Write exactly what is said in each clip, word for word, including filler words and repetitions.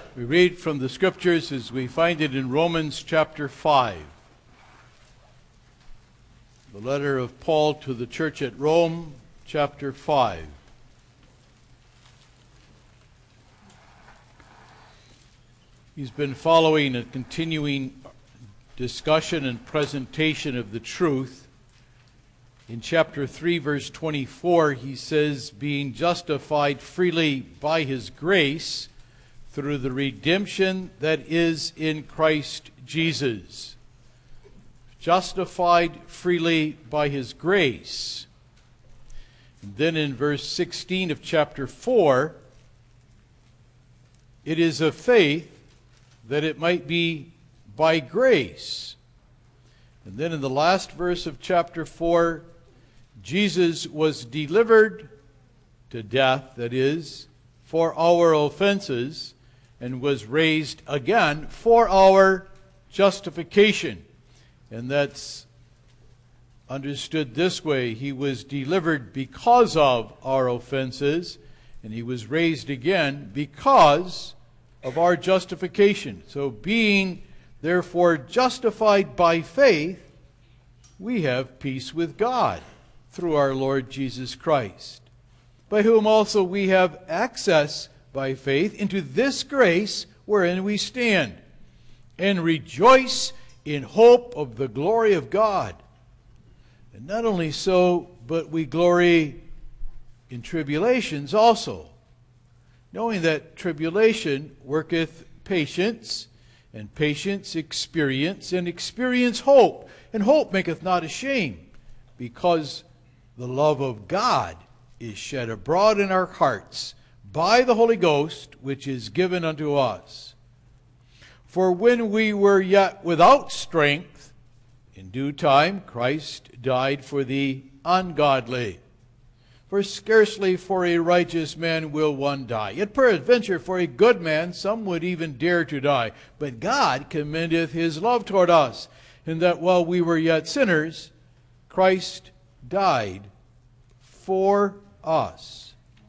We read from the Scriptures as we find it in Romans chapter five. The letter of Paul to the church at Rome, chapter five. He's been following a continuing discussion and presentation of the truth. In chapter three, verse twenty-four, he says, being justified freely by his grace through the redemption that is in Christ Jesus. Justified freely by his grace. And then in verse sixteen of chapter four, it is of faith that it might be by grace. And then in the last verse of chapter four, Jesus was delivered to death, that is, for our offenses, and was raised again for our justification. And that's understood this way. He was delivered because of our offenses, and he was raised again because of our justification. So being therefore justified by faith, we have peace with God through our Lord Jesus Christ, by whom also we have access by faith into this grace wherein we stand, and rejoice in hope of the glory of God. And not only so, but we glory in tribulations also, knowing that tribulation worketh patience, and patience experience, and experience hope. And hope maketh not ashamed, because the love of God is shed abroad in our hearts by the Holy Ghost, which is given unto us. For when we were yet without strength, in due time Christ died for the ungodly. For scarcely for a righteous man will one die. Yet peradventure for a good man some would even dare to die. But God commendeth his love toward us, in that while we were yet sinners, Christ died for us.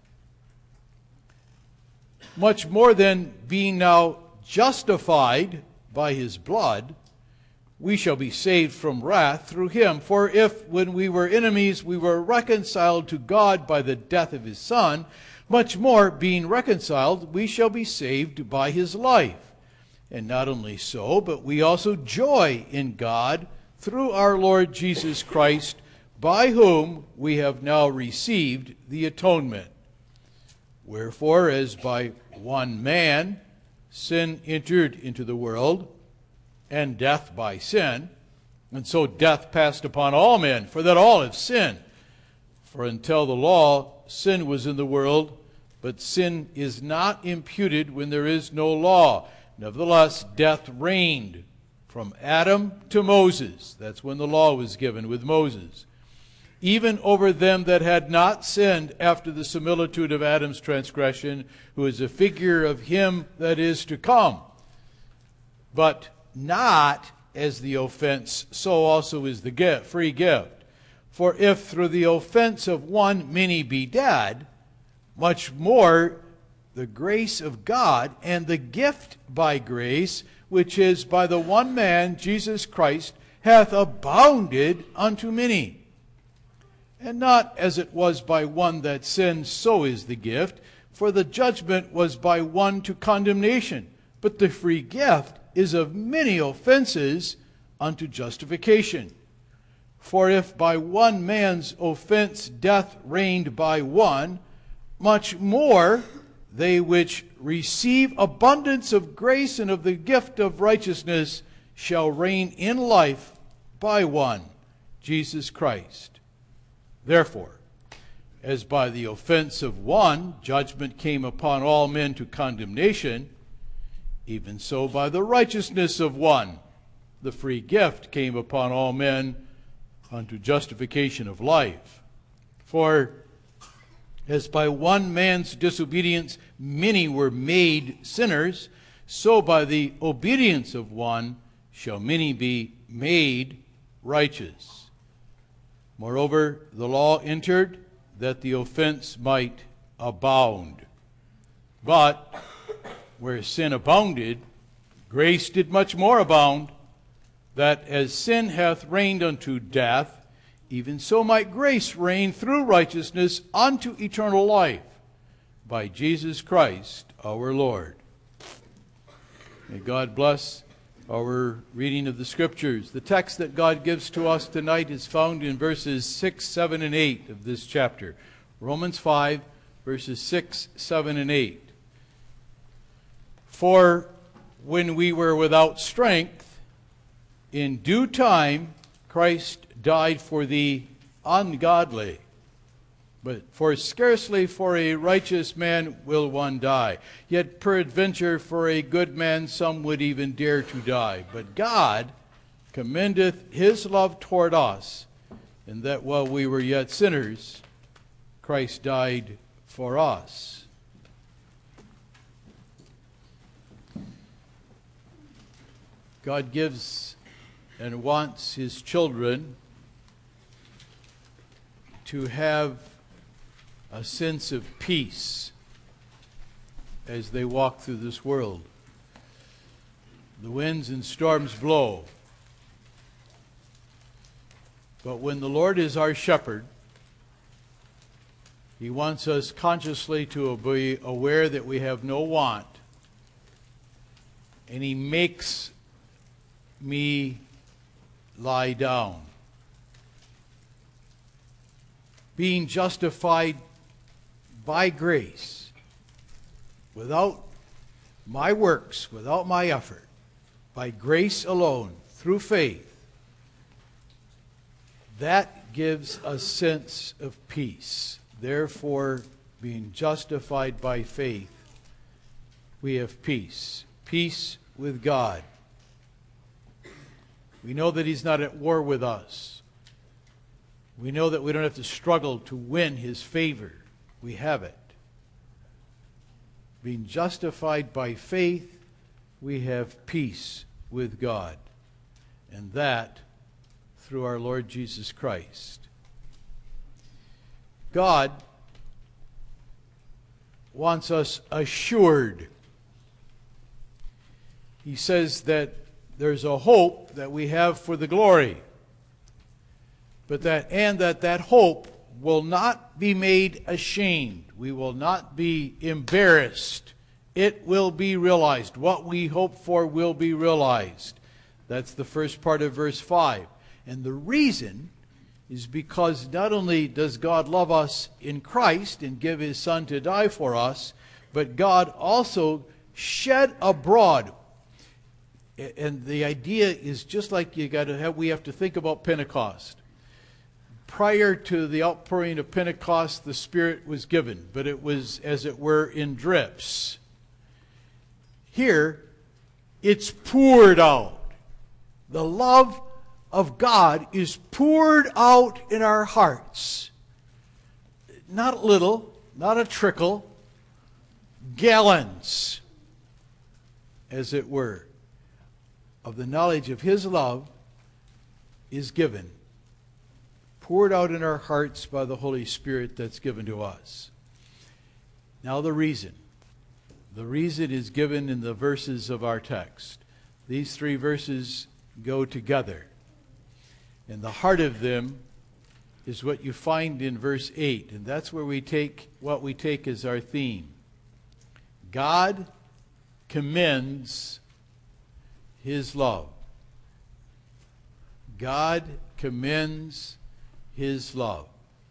Much more than being now justified by his blood, we shall be saved from wrath through him. For if, when we were enemies, we were reconciled to God by the death of his Son, much more, being reconciled, we shall be saved by his life. And not only so, but we also joy in God through our Lord Jesus Christ, by whom we have now received the atonement. Wherefore, as by one man sin entered into the world, and death by sin, and so death passed upon all men, for that all have sinned. For until the law, sin was in the world, but sin is not imputed when there is no law. Nevertheless, death reigned from Adam to Moses. That's when the law was given with Moses. Even over them that had not sinned after the similitude of Adam's transgression, who is a figure of him that is to come. But not as the offense, so also is the gift, free gift. For if through the offense of one many be dead, much more the grace of God and the gift by grace, which is by the one man, Jesus Christ, hath abounded unto many. And not as it was by one that sinned, so is the gift. For the judgment was by one to condemnation, but the free gift is of many offenses unto justification. For if by one man's offense death reigned by one, much more they which receive abundance of grace and of the gift of righteousness shall reign in life by one, Jesus Christ. Therefore, as by the offense of one judgment came upon all men to condemnation, even so by the righteousness of one the free gift came upon all men unto justification of life. For as by one man's disobedience many were made sinners, so by the obedience of one shall many be made righteous. Moreover, the law entered that the offense might abound. But where sin abounded, grace did much more abound, that as sin hath reigned unto death, even so might grace reign through righteousness unto eternal life, by Jesus Christ our Lord. May God bless our reading of the Scriptures. The text that God gives to us tonight is found in verses six, seven, and eight of this chapter. Romans five, verses six, seven, and eight. For when we were without strength, in due time Christ died for the ungodly. But for scarcely for a righteous man will one die. Yet peradventure for a good man some would even dare to die. But God commendeth his love toward us, in that while we were yet sinners, Christ died for us. God gives and wants his children to have a sense of peace as they walk through this world. The winds and storms blow, but when the Lord is our shepherd, he wants us consciously to be aware that we have no want, and he makes me lie down. Being justified by grace, without my works, without my effort, by grace alone, through faith, that gives a sense of peace. Therefore, being justified by faith, we have peace. Peace with God. We know that he's not at war with us. We know that we don't have to struggle to win his favor. We have it. Being justified by faith, we have peace with God. And that through our Lord Jesus Christ. God wants us assured. He says that there's a hope that we have for the glory. But that and that that hope will not be made ashamed. We will not be embarrassed. It will be realized. What we hope for will be realized. That's the first part of verse five. And the reason is because not only does God love us in Christ and give his Son to die for us, but God also shed abroad. And the idea is just like you got to have, we have to think about Pentecost. Prior to the outpouring of Pentecost, the Spirit was given, but it was, as it were, in drips. Here, it's poured out. The love of God is poured out in our hearts. Not a little, not a trickle, gallons, as it were, of the knowledge of his love is given. Poured out in our hearts by the Holy Spirit that's given to us. Now the reason. The reason is given in the verses of our text. These three verses go together. And the heart of them is what you find in verse eight. And that's where we take what we take as our theme. God commends his love. God commends his love.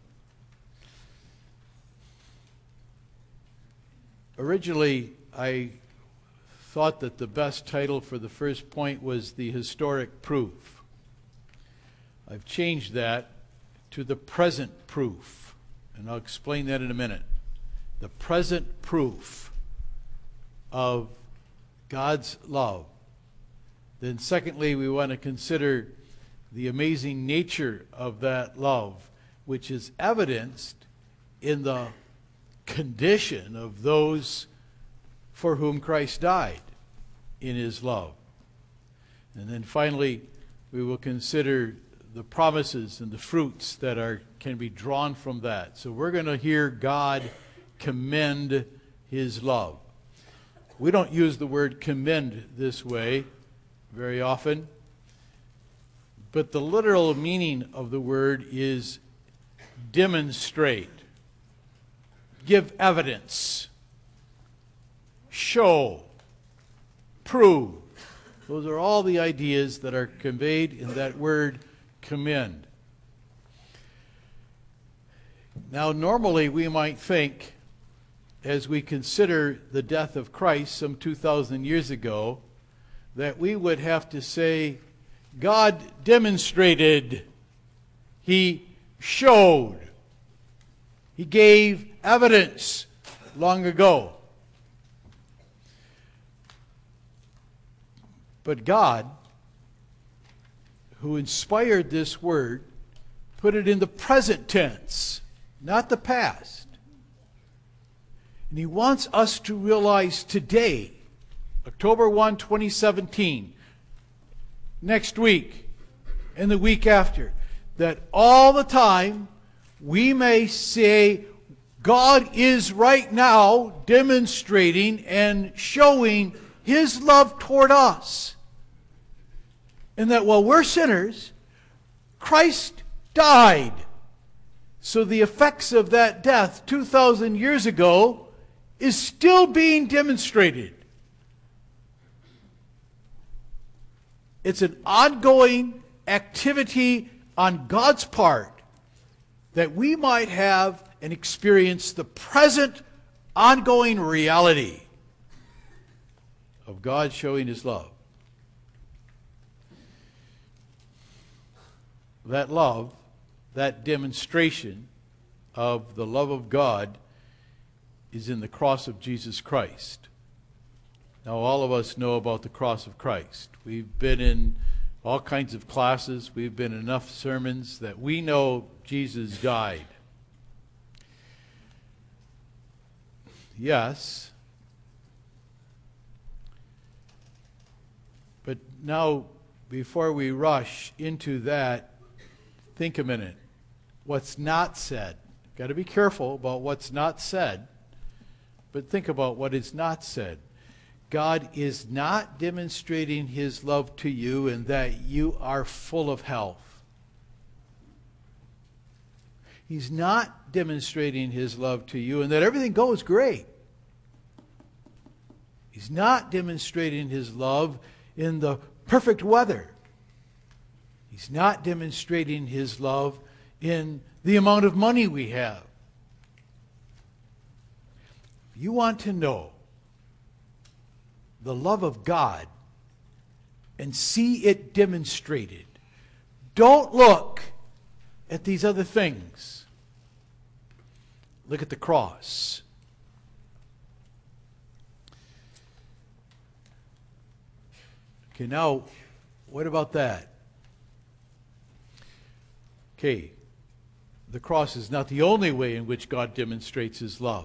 Originally, I thought that the best title for the first point was The Historic Proof. I've changed that to The Present Proof, and I'll explain that in a minute. The present proof of God's love. Then secondly, we want to consider the amazing nature of that love, which is evidenced in the condition of those for whom Christ died in his love. And then finally, we will consider the promises and the fruits that are can be drawn from that. So we're going to hear God commend his love. We don't use the word commend this way very often, but the literal meaning of the word is demonstrate, give evidence, show, prove. Those are all the ideas that are conveyed in that word commend. Now, normally we might think, as we consider the death of Christ some two thousand years ago, that we would have to say, God demonstrated, He showed, He gave evidence long ago. But God, who inspired this word, put it in the present tense, not the past. And He wants us to realize today, October first, twenty seventeen, next week, and the week after, that all the time we may say, God is right now demonstrating and showing His love toward us. And that while we're sinners, Christ died. So the effects of that death two thousand years ago is still being demonstrated. It's an ongoing activity on God's part that we might have and experience the present ongoing reality of God showing His love. That love, that demonstration of the love of God is in the cross of Jesus Christ. Now, all of us know about the cross of Christ. We've been in all kinds of classes. We've been in enough sermons that we know Jesus died. Yes. But now, before we rush into that, think a minute. What's not said. Got to be careful about what's not said. But think about what is not said. God is not demonstrating His love to you in that you are full of health. He's not demonstrating His love to you in that everything goes great. He's not demonstrating His love in the perfect weather. He's not demonstrating His love in the amount of money we have. If you want to know the love of God and see it demonstrated, don't look at these other things. Look at the cross. Okay, now, what about that? Okay, the cross is not the only way in which God demonstrates His love.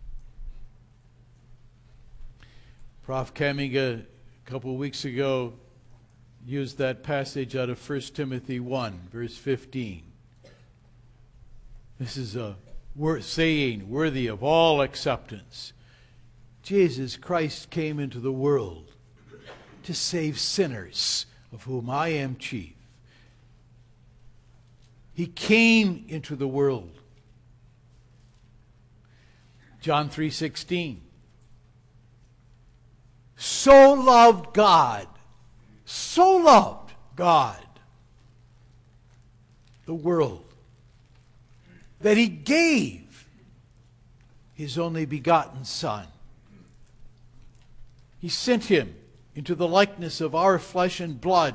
Prof Kaminga, a couple of weeks ago, used that passage out of First Timothy one, verse fifteen. This is a saying worthy of all acceptance. Jesus Christ came into the world to save sinners, of whom I am chief. He came into the world. John three sixteen. So loved God, so loved God the world that He gave His only begotten Son. He sent Him into the likeness of our flesh and blood.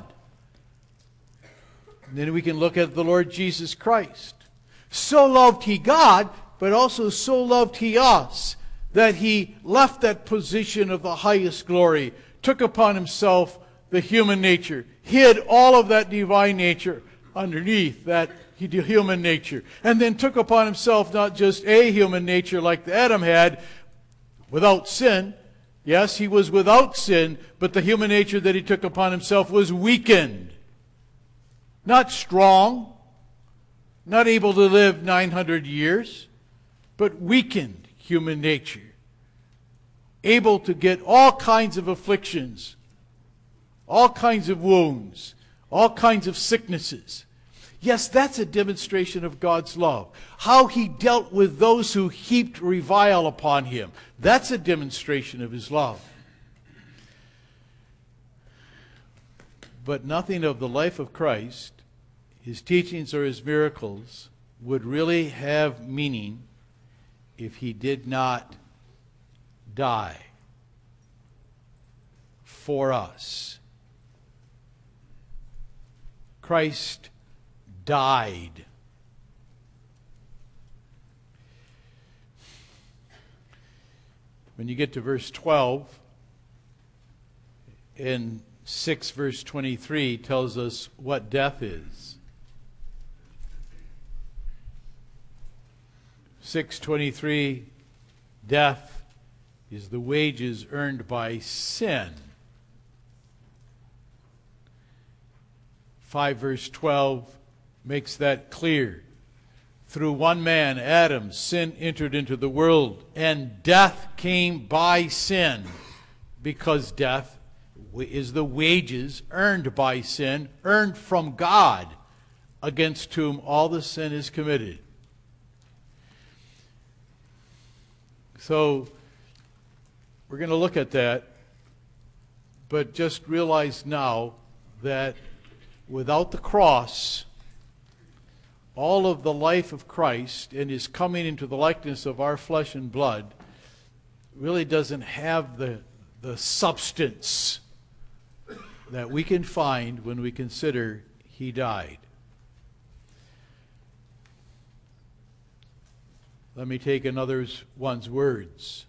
And then we can look at the Lord Jesus Christ. So loved He God, but also so loved He us, that He left that position of the highest glory, took upon Himself the human nature, hid all of that divine nature underneath that human nature, and then took upon Himself not just a human nature like Adam had, without sin. Yes, He was without sin, but the human nature that He took upon Himself was weakened. Not strong, not able to live nine hundred years, but weakened human nature. able to get all kinds of afflictions, all kinds of wounds, all kinds of sicknesses. Yes, that's a demonstration of God's love. How he dealt with those who heaped revile upon him. That's a demonstration of his love. But nothing of the life of Christ, his teachings or his miracles, would really have meaning if he did not die for us. Christ died. When you get to verse twelve, in six verse twenty-three tells us what death is. six twenty-three, death is the wages earned by sin. five verse twelve makes that clear. Through one man, Adam, sin entered into the world, and death came by sin, because death is the wages earned by sin, earned from God, against whom all the sin is committed. So, we're going to look at that, but just realize now that without the cross, all of the life of Christ and his coming into the likeness of our flesh and blood really doesn't have the, the substance that we can find when we consider he died. Let me take another one's words.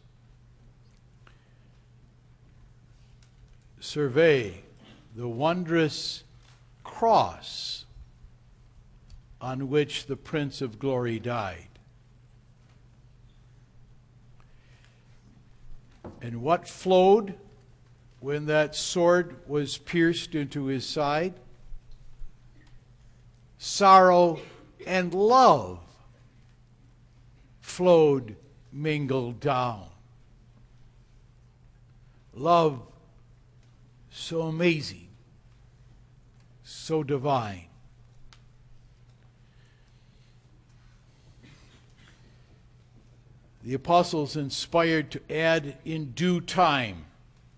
Survey the wondrous cross on which the Prince of Glory died. And what flowed when that sword was pierced into his side? Sorrow and love flowed mingled down. Love so amazing, so divine. The apostles inspired to add in due time,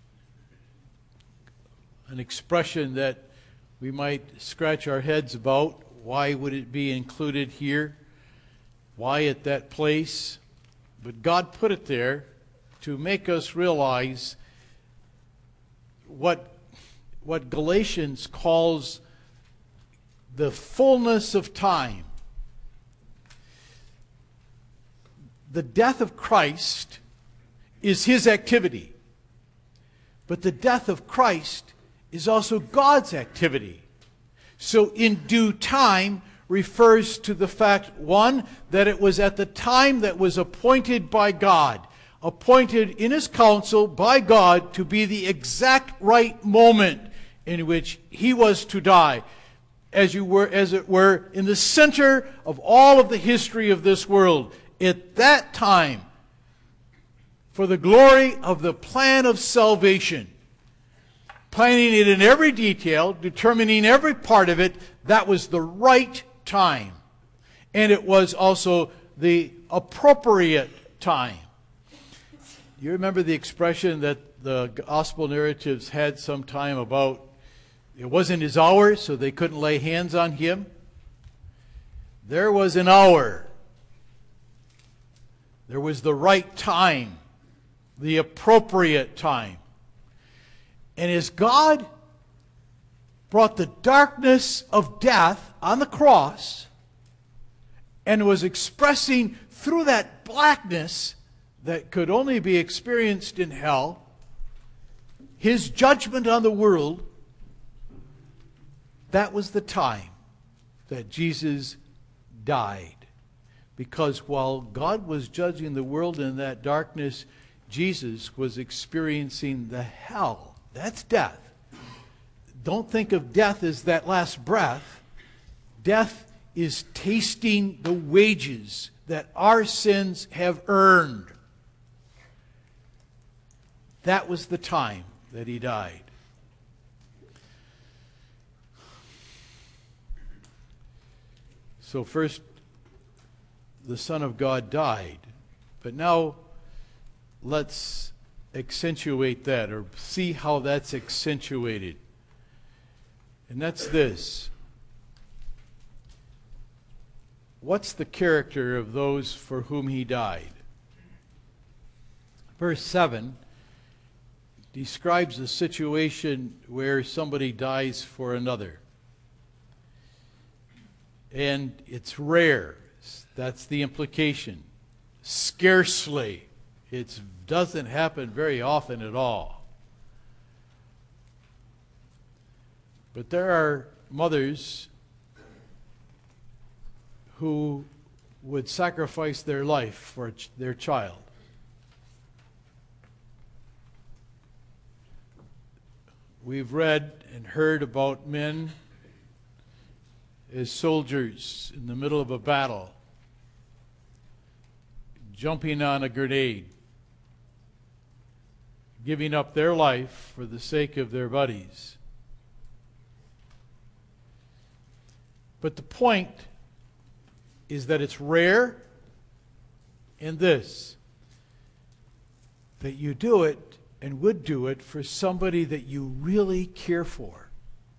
an expression that we might scratch our heads about. Why would it be included here? Why at that place? But God put it there to make us realize what, what Galatians calls the fullness of time. The death of Christ is his activity. But the death of Christ is also God's activity. So in due time refers to the fact, one, that it was at the time that was appointed by God, appointed in his counsel by God to be the exact right moment in which he was to die, as you were, as it were, in the center of all of the history of this world. At that time, for the glory of the plan of salvation, planning it in every detail, determining every part of it, that was the right time. And it was also the appropriate time. You remember the expression that the gospel narratives had some time about, it wasn't his hour, so they couldn't lay hands on him? There was an hour. There was the right time, the appropriate time. And as God brought the darkness of death on the cross and was expressing through that blackness that could only be experienced in hell his judgment on the world, that was the time that Jesus died. Because while God was judging the world in that darkness, Jesus was experiencing the hell. That's death. Don't think of death as that last breath. Death is tasting the wages that our sins have earned. that was the time that he died. So first, the Son of God died. But now, let's accentuate that, or see how that's accentuated. And that's this. What's the character of those for whom he died? Verse seven describes a situation where somebody dies for another. And it's rare. That's the implication. Scarcely. It doesn't happen very often at all. But there are mothers who would sacrifice their life for their child. We've read and heard about men as soldiers in the middle of a battle, jumping on a grenade, giving up their life for the sake of their buddies. But the point is that it's rare in this, that you do it and would do it for somebody that you really care for,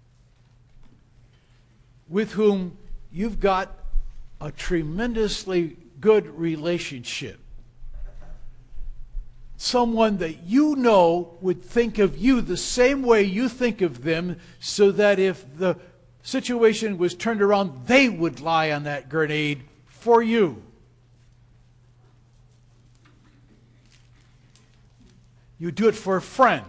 with whom you've got a tremendously good relationship. Someone that you know would think of you the same way you think of them, so that if the situation was turned around, they would lie on that grenade for you. You do it for a friend.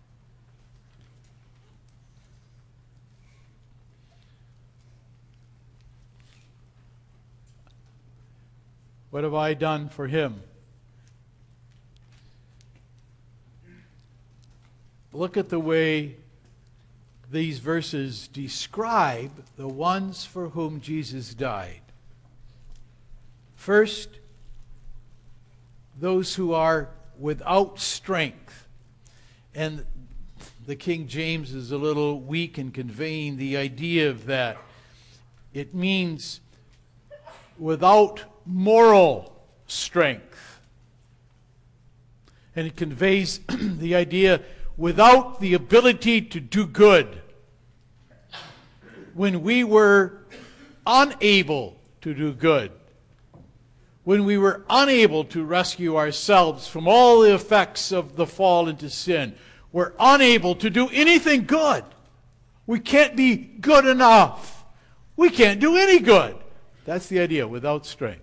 What have I done for him? Look at the way these verses describe the ones for whom Jesus died. First, those who are without strength. And the King James is a little weak in conveying the idea of that. It means without moral strength. And it conveys the idea without the ability to do good. When we were unable to do good. When we were unable to rescue ourselves from all the effects of the fall into sin. We're unable to do anything good. We can't be good enough. We can't do any good. That's the idea, without strength.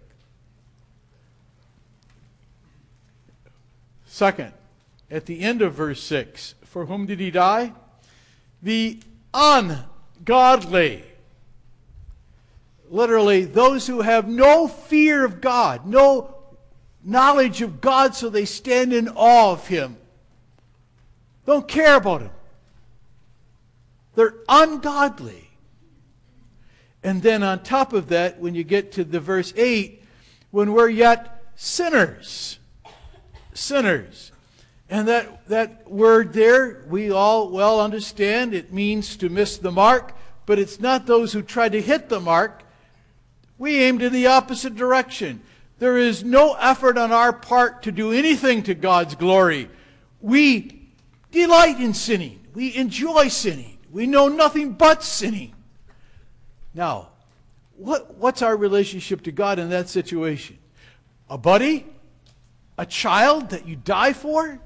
Second, at the end of verse six, for whom did he die? The ungodly. Literally, those who have no fear of God, no knowledge of God, so they stand in awe of Him. Don't care about Him. They're ungodly. And then on top of that, when you get to the verse eight, when we're yet sinners. Sinners. And that, that word there, we all well understand, it means to miss the mark, but it's not those who try to hit the mark. We aimed in the opposite direction. There is no effort on our part to do anything to God's glory. We delight in sinning. We enjoy sinning. We know nothing but sinning. Now, what, what's our relationship to God in that situation? A buddy? A child that you die for?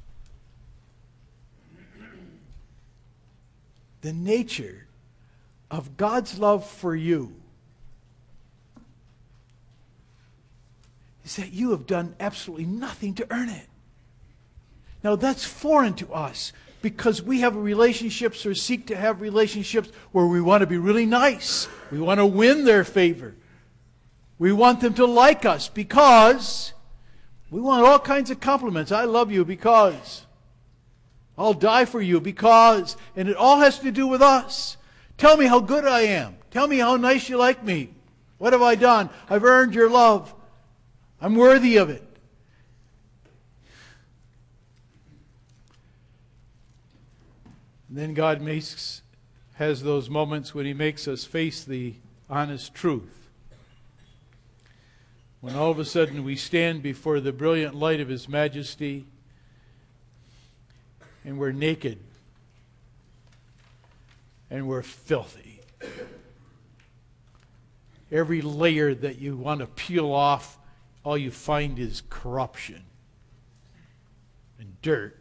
The nature of God's love for you is that you have done absolutely nothing to earn it. Now that's foreign to us because we have relationships or seek to have relationships where we want to be really nice. We want to win their favor. We want them to like us because we want all kinds of compliments. I love you because. I'll die for you because. And it all has to do with us. Tell me how good I am. Tell me how nice you like me. What have I done? I've earned your love. I'm worthy of it. And then God makes, has those moments when he makes us face the honest truth. When all of a sudden we stand before the brilliant light of his majesty and we're naked and we're filthy. Every layer that you want to peel off, all you find is corruption and dirt.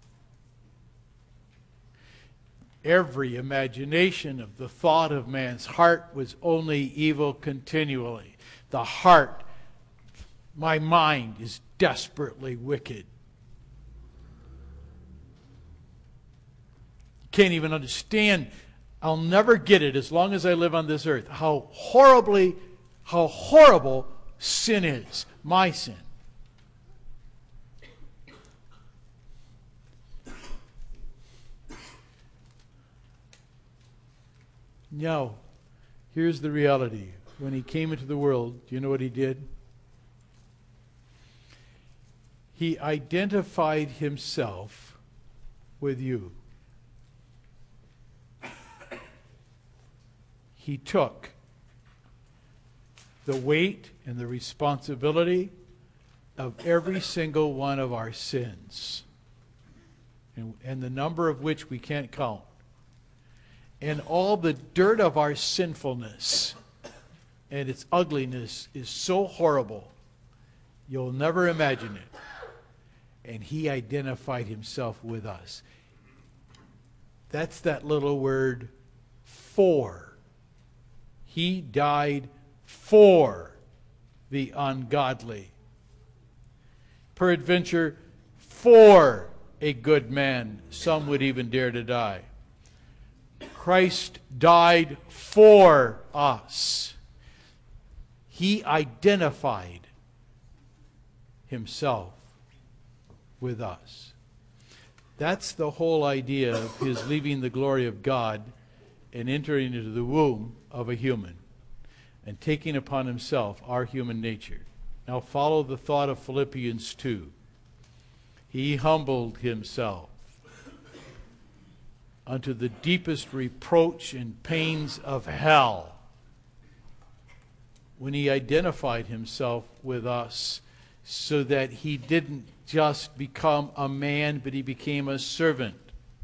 Every imagination of the thought of man's heart was only evil continually. The heart, my mind, is desperately wicked. Can't even understand. I'll never get it as long as I live on this earth. How horribly, how horrible sin is. My sin. Now, here's the reality. When he came into the world, do you know what he did? He identified himself with you. He took the weight and the responsibility of every single one of our sins, and, and the number of which we can't count, and all the dirt of our sinfulness and its ugliness is so horrible you'll never imagine it. And he identified himself with us. That's that little word, for. He died for the ungodly. Peradventure, for a good man, some would even dare to die. Christ died for us. He identified himself with us. That's the whole idea of his leaving the glory of God and entering into the womb of a human and taking upon himself our human nature. Now follow the thought of Philippians two. He humbled himself unto the deepest reproach and pains of hell when he identified himself with us, so that he didn't just become a man, but he became a servant,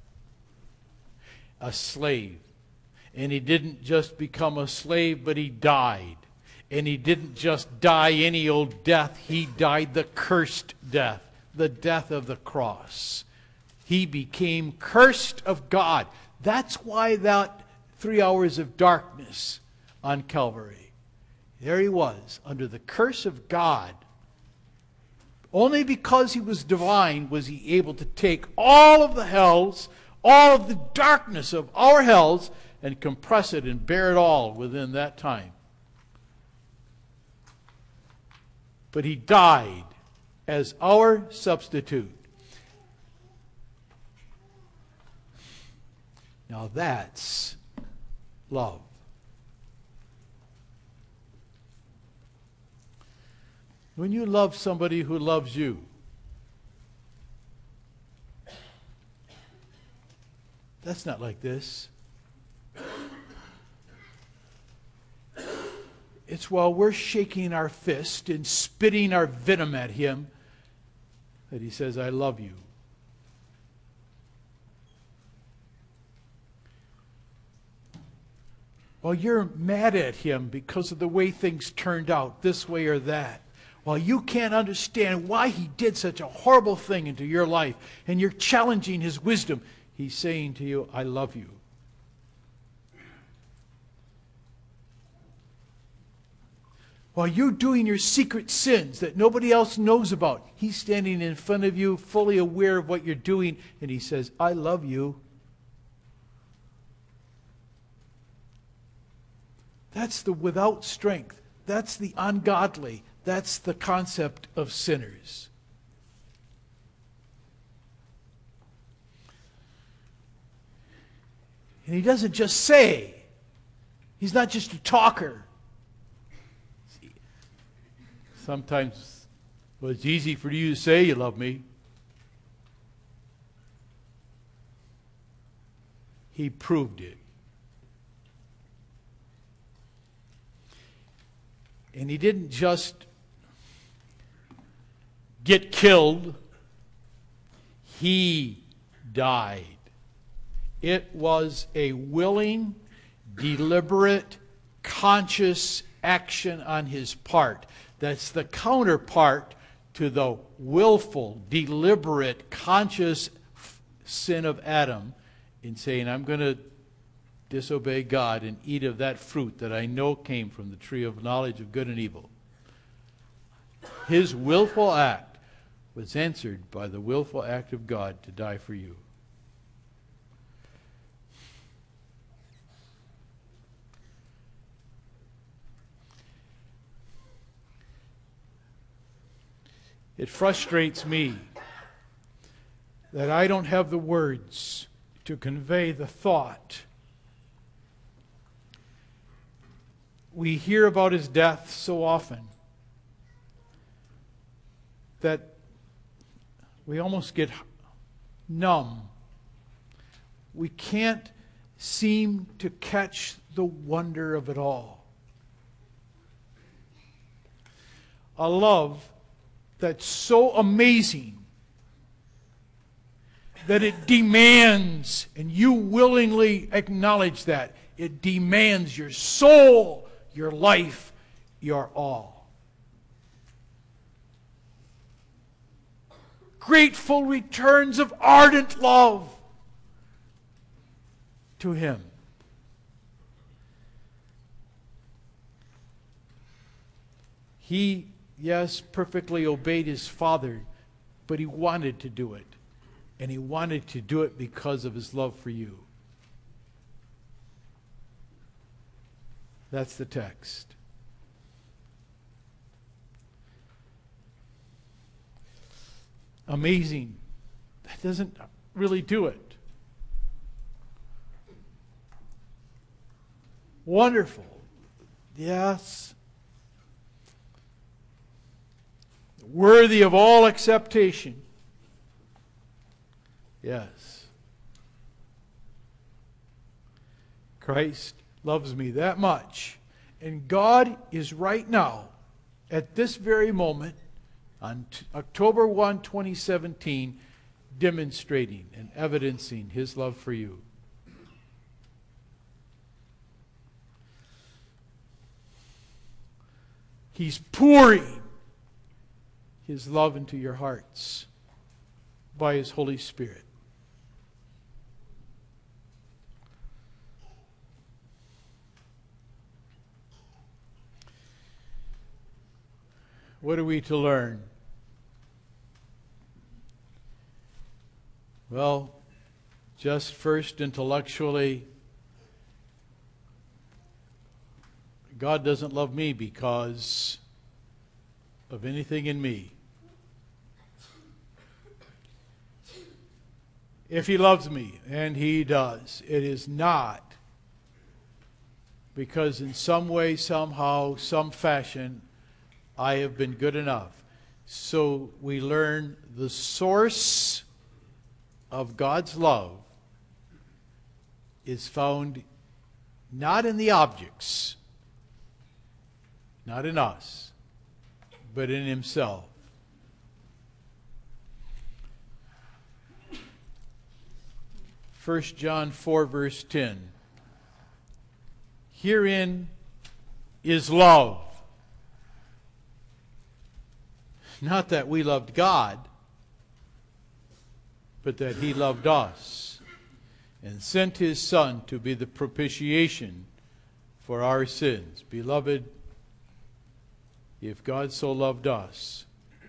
a slave. And he didn't just become a slave, but he died. And he didn't just die any old death. He died the cursed death, the death of the cross. He became cursed of God. That's why that three hours of darkness on Calvary. There he was, under the curse of God. Only because he was divine was he able to take all of the hells, all of the darkness of our hells, and compress it and bear it all within that time. But he died as our substitute. Now that's love. When you love somebody who loves you, that's not like this. It's while we're shaking our fist and spitting our venom at him that he says, I love you. While you're mad at him because of the way things turned out, this way or that, while you can't understand why he did such a horrible thing into your life, and you're challenging his wisdom, he's saying to you, I love you. While you're doing your secret sins that nobody else knows about, he's standing in front of you, fully aware of what you're doing, and he says, I love you. That's the without strength. That's the ungodly. That's the concept of sinners. And he doesn't just say. He's not just a talker. Sometimes, well, it's easy for you to say you love me. He proved it. And he didn't just get killed. He died. It was a willing, deliberate, conscious action on his part. That's the counterpart to the willful, deliberate, conscious sin of Adam in saying, I'm going to disobey God and eat of that fruit that I know came from the tree of knowledge of good and evil. His willful act was answered by the willful act of God to die for you. It frustrates me that I don't have the words to convey the thought. We hear about his death so often that we almost get numb. We can't seem to catch the wonder of it all. A love that's so amazing that it demands, and you willingly acknowledge that, it demands your soul, your life, your all. Grateful returns of ardent love to him. He, yes, perfectly obeyed his Father, but he wanted to do it. And he wanted to do it because of his love for you. That's the text. Amazing. That doesn't really do it. Wonderful. Yes. Worthy of all acceptation. Yes. Christ loves me that much. And God is right now, at this very moment, on t- October first, twenty seventeen, demonstrating and evidencing his love for you. He's pouring his love into your hearts by his Holy Spirit. What are we to learn? Well, just first intellectually, God doesn't love me because of anything in me. If he loves me, and he does, it is not because in some way, somehow, some fashion, I have been good enough. So we learn the source of God's love is found not in the objects, not in us, but in himself. First John four, verse ten. Herein is love. Not that we loved God, but that he loved us and sent his Son to be the propitiation for our sins. Beloved, if God so loved us,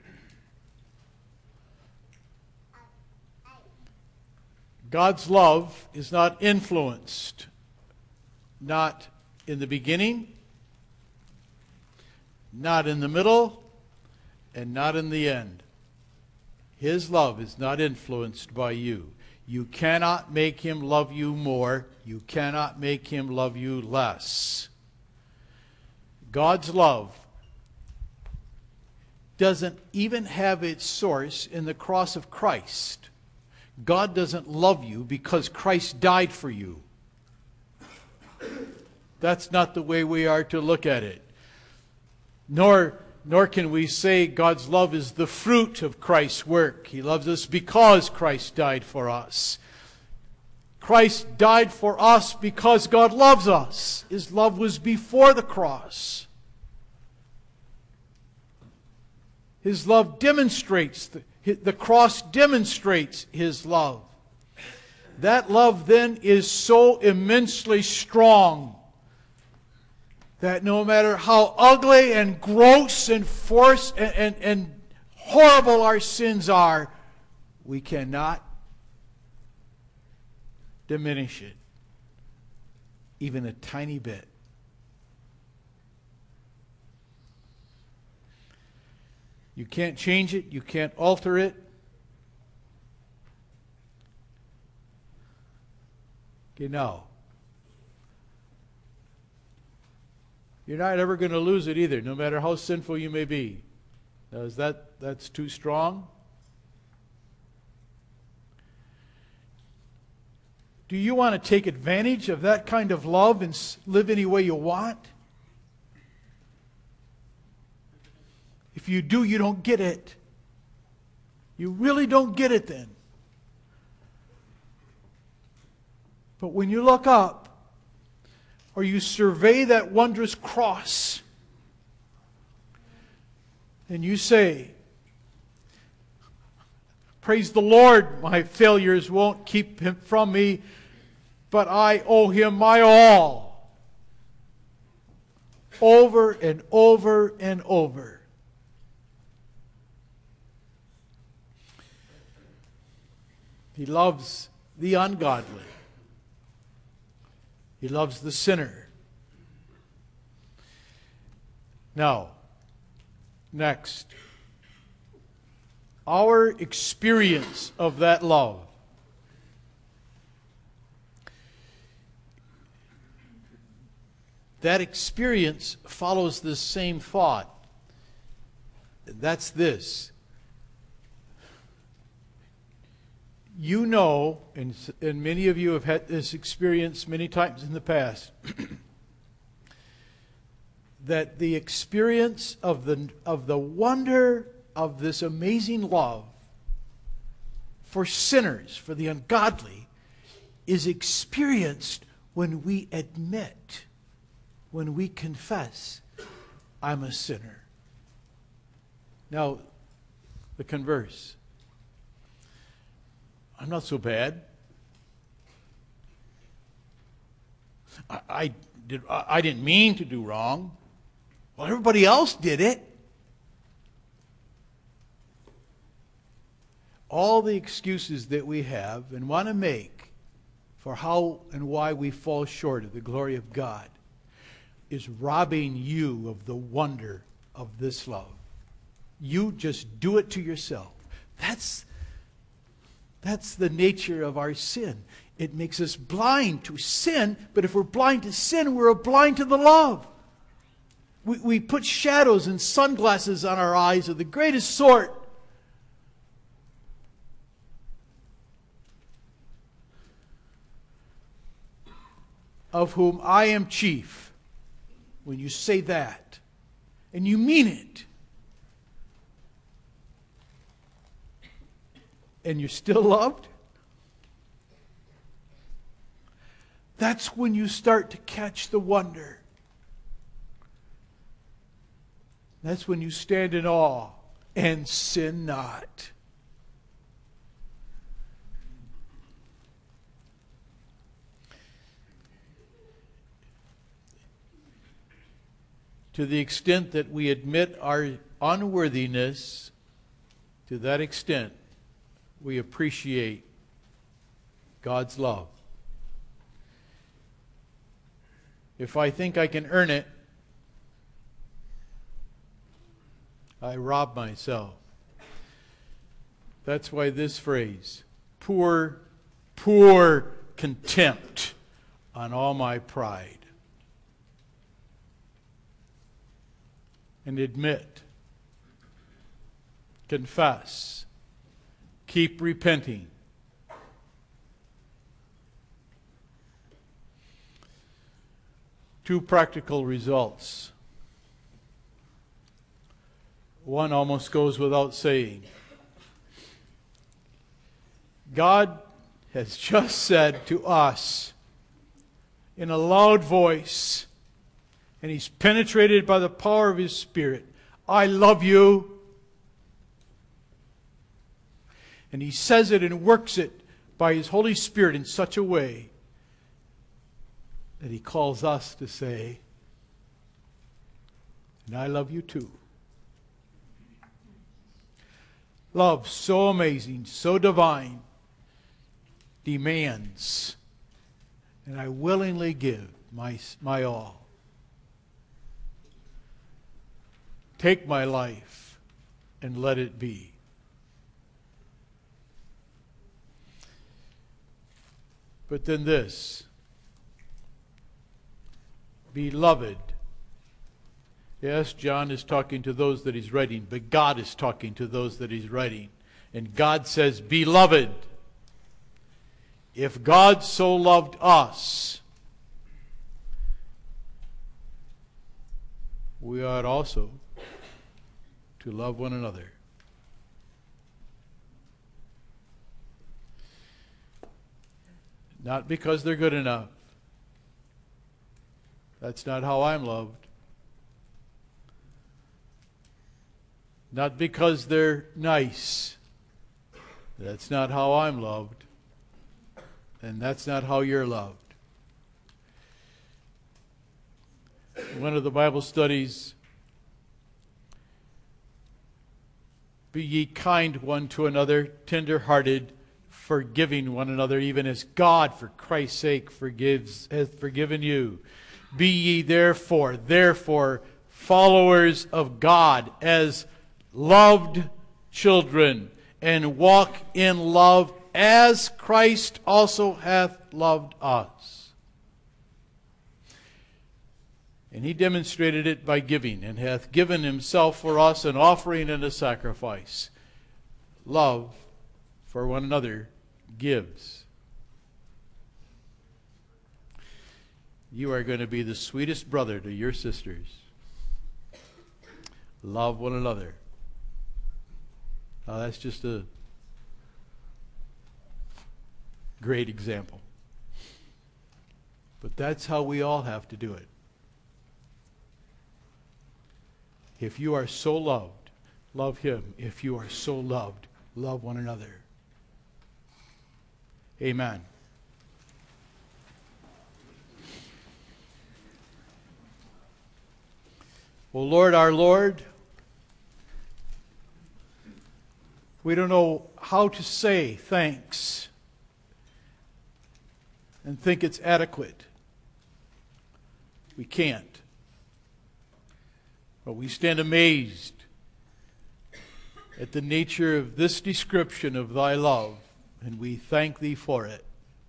God's love is not influenced, not in the beginning, not in the middle, and not in the end. His love is not influenced by you. You cannot make him love you more. You cannot make him love you less. God's love doesn't even have its source in the cross of Christ. God doesn't love you because Christ died for you. That's not the way we are to look at it. Nor, nor can we say God's love is the fruit of Christ's work. He loves us because Christ died for us. Christ died for us because God loves us. His love was before the cross. His love demonstrates, the, the cross demonstrates His love. That love then is so immensely strong that no matter how ugly and gross and forced and, and, and horrible our sins are, we cannot diminish it even a tiny bit. You can't change it. You can't alter it. Okay, now, you're not ever going to lose it either, no matter how sinful you may be. Now, is that that's too strong? Do you want to take advantage of that kind of love and live any way you want? If you do, you don't get it. You really don't get it then. But when you look up, or you survey that wondrous cross, and you say, praise the Lord, my failures won't keep Him from me, but I owe Him my all. Over and over and over. He loves the ungodly. He loves the sinner. Now, next, our experience of that love. That experience follows this same thought. That's this. You know, and, and many of you have had this experience many times in the past, that the experience of the, of the wonder of this amazing love for sinners, for the ungodly, is experienced when we admit, when we confess, I'm a sinner. Now, the converse. I'm not so bad. I, I, did, I, I didn't mean to do wrong. Well, everybody else did it. All the excuses that we have and want to make for how and why we fall short of the glory of God is robbing you of the wonder of this love. You just do it to yourself. That's That's the nature of our sin. It makes us blind to sin, but if we're blind to sin, we're blind to the love. We, we put shadows and sunglasses on our eyes of the greatest sort. Of whom I am chief. When you say that, and you mean it, and you're still loved, that's when you start to catch the wonder. That's when you stand in awe and sin not. To the extent that we admit our unworthiness, to that extent, we appreciate God's love. If I think I can earn it, I rob myself. That's why this phrase, pour, pour contempt on all my pride. And admit, confess, keep repenting, two practical results. One almost goes without saying. God has just said to us in a loud voice, and He's penetrated by the power of His Spirit, I love you. And He says it and works it by His Holy Spirit in such a way that He calls us to say, and I love you too. Love so amazing, so divine, demands, and I willingly give my, my all. Take my life and let it be. But then this, beloved. Yes, John is talking to those that he's writing, but God is talking to those that he's writing. And God says, beloved. If God so loved us, we ought also to love one another. Not because they're good enough. That's not how I'm loved. Not because they're nice. That's not how I'm loved. And that's not how you're loved. One of the Bible studies, be ye kind one to another, tender-hearted, forgiving one another, even as God, for Christ's sake, forgives, hath forgiven you. Be ye therefore, therefore, followers of God, as loved children, and walk in love, as Christ also hath loved us. And He demonstrated it by giving, and hath given Himself for us an offering and a sacrifice. Love for one another gives. You are going to be the sweetest brother to your sisters. Love one another. Now that's just a great example. But that's how we all have to do it. If you are so loved, love Him. If you are so loved, love one another. Amen. O Lord, our Lord, we don't know how to say thanks and think it's adequate. We can't. But we stand amazed at the nature of this description of Thy love, and we thank Thee for it.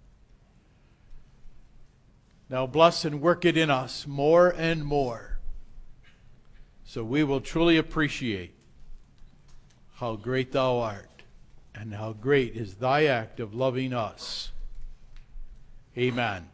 Now bless and work it in us more and more, so we will truly appreciate how great Thou art, and how great is Thy act of loving us. Amen.